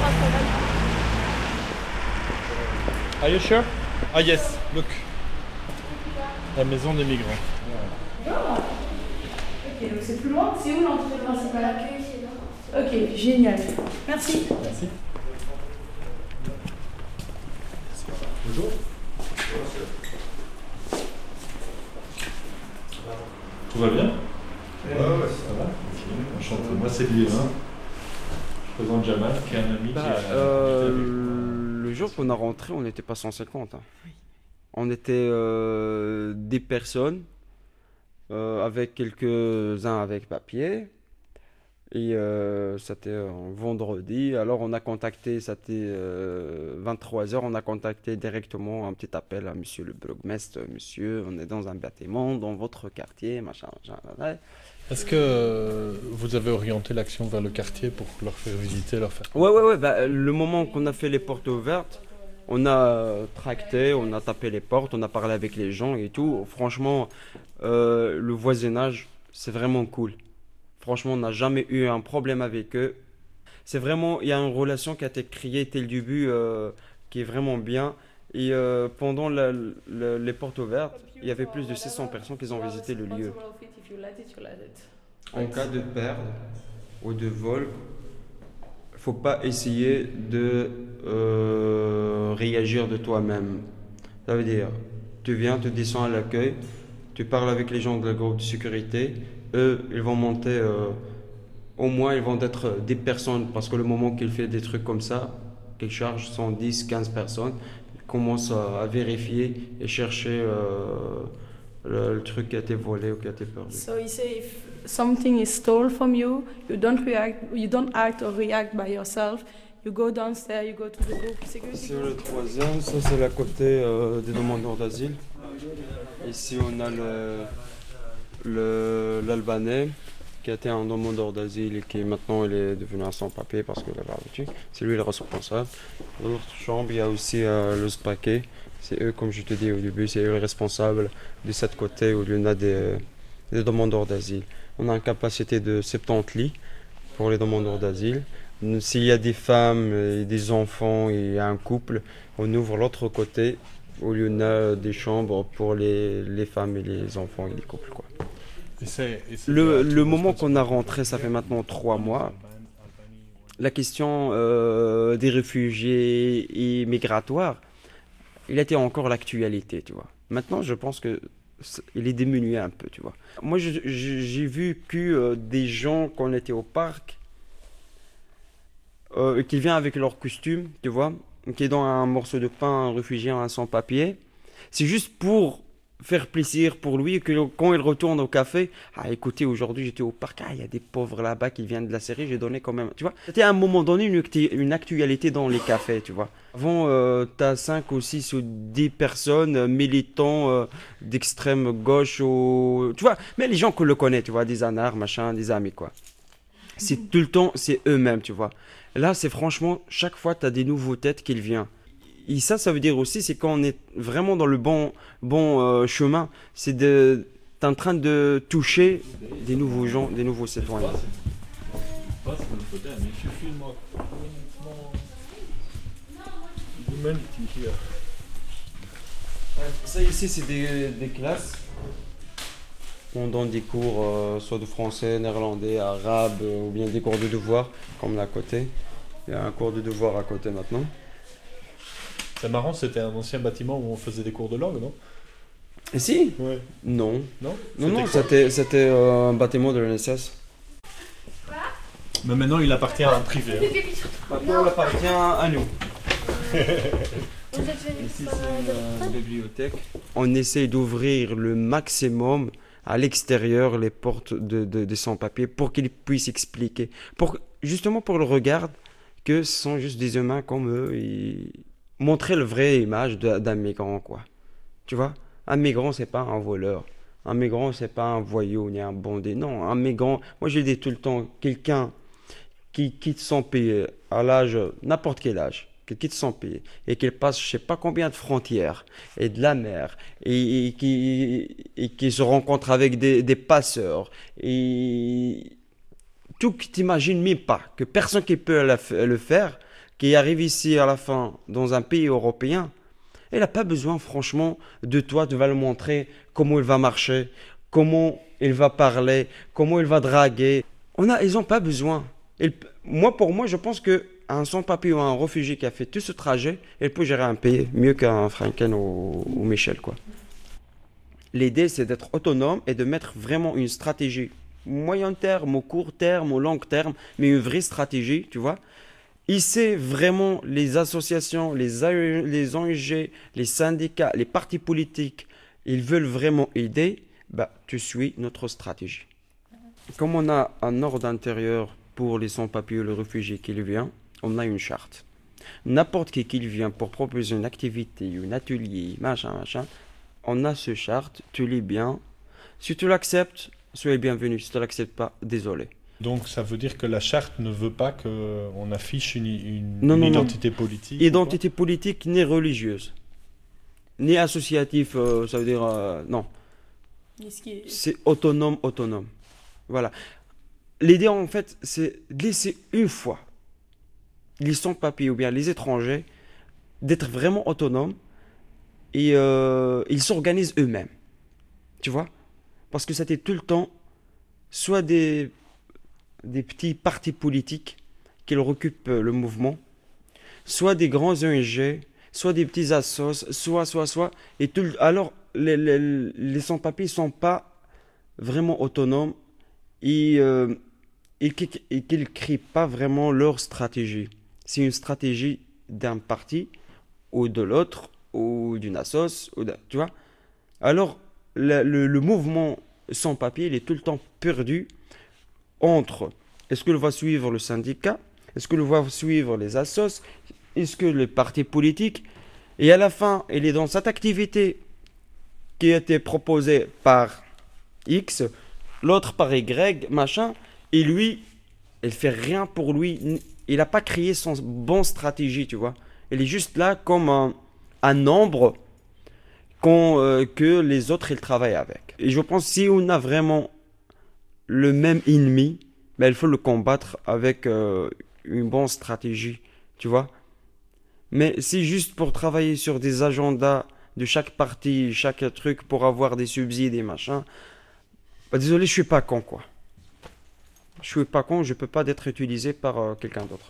Are you sure? Ah yes, look. La maison des migrants. Ok, donc c'est plus loin. C'est où l'entrée principale? Ok, génial. Merci. Merci. Bonjour. Tout va bien? Ouais, Ça va? Enchanté. Moi c'est Liévin. Je présente Jamal, qui est un ami Le jour qu'on a rentré, on n'était pas 150. Hein. On était des personnes, avec quelques-uns avec papier. Et c'était un vendredi. Alors on a contacté, c'était 23h, on a contacté directement un petit appel à monsieur le bourgmestre. Monsieur, on est dans un bâtiment, dans votre quartier, machin. Est-ce que vous avez orienté l'action vers le quartier pour leur faire visiter, leur faire... Ouais. Bah, le moment qu'on a fait les portes ouvertes, on a tracté, on a tapé les portes, on a parlé avec les gens et tout. Franchement, le voisinage, c'est vraiment cool. Franchement, on n'a jamais eu un problème avec eux. C'est vraiment, il y a une relation qui a été créée dès le début, qui est vraiment bien. Et pendant les portes ouvertes, il y avait plus de 600 personnes qui ont visité le lieu. En cas de perte ou de vol, il ne faut pas essayer de réagir de toi-même. Ça veut dire, tu viens, tu descends à l'accueil, tu parles avec les gens de la groupe de sécurité. Eux, ils vont monter, au moins ils vont être des personnes, parce que le moment qu'ils font des trucs comme ça, qu'ils chargent 110, 15 personnes, ils commencent à vérifier et chercher le truc qui a été volé ou qui a été perdu. So you say if something is stolen from you, you don't act or react by yourself. You go downstairs, you go to the group security. C'est le troisième, ça c'est la côté des demandeurs d'asile. Ici on a l'Albanais qui a été un demandeur d'asile et qui maintenant il est devenu un sans-papier parce qu'il avait habitué. C'est lui le responsable. Dans l'autre chambre, il y a aussi le SPACé. C'est eux, comme je te dis au début, c'est eux les responsables de cette côté où il y en a des demandeurs d'asile. On a une capacité de 70 lits pour les demandeurs d'asile. S'il y a des femmes et des enfants et un couple, on ouvre l'autre côté où il y en a des chambres pour les femmes et les enfants et les couples, quoi. Le moment qu'on a rentré, ça fait maintenant 3 mois, la question des réfugiés et migratoires, il était encore l'actualité, tu vois. Maintenant, je pense que il est diminué un peu, tu vois. Moi, j'ai vu que des gens, quand on était au parc, qui viennent avec leur costume, tu vois, qui est dans un morceau de pain, un réfugié, un sans-papier. C'est juste pour faire plaisir pour lui, que quand il retourne au café, ah écoutez, aujourd'hui j'étais au parc, il y a des pauvres là-bas qui viennent de la série, j'ai donné quand même, tu vois. C'était à un moment donné une actualité dans les cafés, tu vois. Avant, t'as 5 ou 6 ou 10 personnes militants d'extrême gauche, tu vois, mais les gens que le connaissent, tu vois, des anards, machin, des amis, quoi. C'est tout le temps, c'est eux-mêmes, tu vois. Là, c'est franchement, chaque fois, tu as des nouveaux têtes qui viennent. Et ça veut dire aussi, c'est quand on est vraiment dans le bon chemin, c'est t'es en train de toucher des nouveaux gens, des nouveaux citoyens. Ça ici, c'est des classes. On donne des cours soit de français, néerlandais, arabe, ou bien des cours de devoir, comme là à côté. Il y a un cours de devoir à côté maintenant. C'est marrant, c'était un ancien bâtiment où on faisait des cours de langue, non? Et si? Ouais. Non. Non? Non, c'était un bâtiment de l'NSS. Mais maintenant, il appartient à un privé. Hein. Maintenant, il appartient à nous. Ici, c'est une bibliothèque. On essaie d'ouvrir le maximum à l'extérieur les portes des sans-papiers pour qu'ils puissent expliquer. Justement pour le regard que ce sont juste des humains comme eux et montrer la vraie image d'un migrant, quoi. Tu vois? Un migrant, c'est pas un voleur. Un migrant, c'est pas un voyou ni un bandit. Non, un migrant, moi je dis tout le temps, quelqu'un qui quitte son pays à l'âge, n'importe quel âge, qui quitte son pays et qu'il passe je sais pas combien de frontières et de la mer et qui se rencontre avec des passeurs et tout que tu n'imagines même pas, que personne qui peut le faire, qui arrive ici à la fin dans un pays européen, il n'a pas besoin franchement de toi, tu vas le montrer comment il va marcher, comment il va parler, comment il va draguer. Ils n'ont pas besoin. Pour moi, je pense qu'un sans-papier ou un réfugié qui a fait tout ce trajet, il peut gérer un pays mieux qu'un Franken ou Michel, quoi. L'idée, c'est d'être autonome et de mettre vraiment une stratégie moyen terme, au court terme, au long terme, mais une vraie stratégie, tu vois. Ici, vraiment, les associations, les ONG, les syndicats, les partis politiques, ils veulent vraiment aider, bah, tu suis notre stratégie. Comme on a un ordre intérieur pour les sans-papiers ou les réfugiés qui viennent, on a une charte. N'importe qui vient pour proposer une activité, un atelier, machin, on a ce charte, tu lis bien. Si tu l'acceptes, soyez bienvenue. Si tu ne l'acceptes pas, désolé. Donc ça veut dire que la charte ne veut pas qu'on affiche une Non. identité politique? Identité politique ni religieuse, ni associative, ça veut dire... non. C'est autonome. Voilà. L'idée en fait, c'est de laisser une fois les sans-papiers ou bien les étrangers d'être vraiment autonomes et ils s'organisent eux-mêmes. Tu vois? Parce que c'était tout le temps soit des petits partis politiques qui leur occupent le mouvement, soit des grands ONG, soit des petits assos, soit. Et alors, les sans-papiers ne sont pas vraiment autonomes et qu'ils ne créent pas vraiment leur stratégie. C'est une stratégie d'un parti ou de l'autre, ou d'une assos, tu vois. Alors, le mouvement sans-papier, il est tout le temps perdu entre est-ce qu'il va suivre le syndicat, est-ce qu'il va suivre les assos, est-ce que les partis politiques, et à la fin, il est dans cette activité qui a été proposée par X, l'autre par Y, machin, et lui, il fait rien pour lui, il n'a pas créé son bonne stratégie, tu vois. Il est juste là comme un nombre que les autres, ils travaillent avec. Et je pense que si on a vraiment le même ennemi, ben, il faut le combattre avec une bonne stratégie, tu vois. Mais c'est juste pour travailler sur des agendas de chaque parti, chaque truc, pour avoir des subsides et machin. Ben, désolé, je suis pas con, quoi. Je suis pas con, je peux pas être utilisé par quelqu'un d'autre.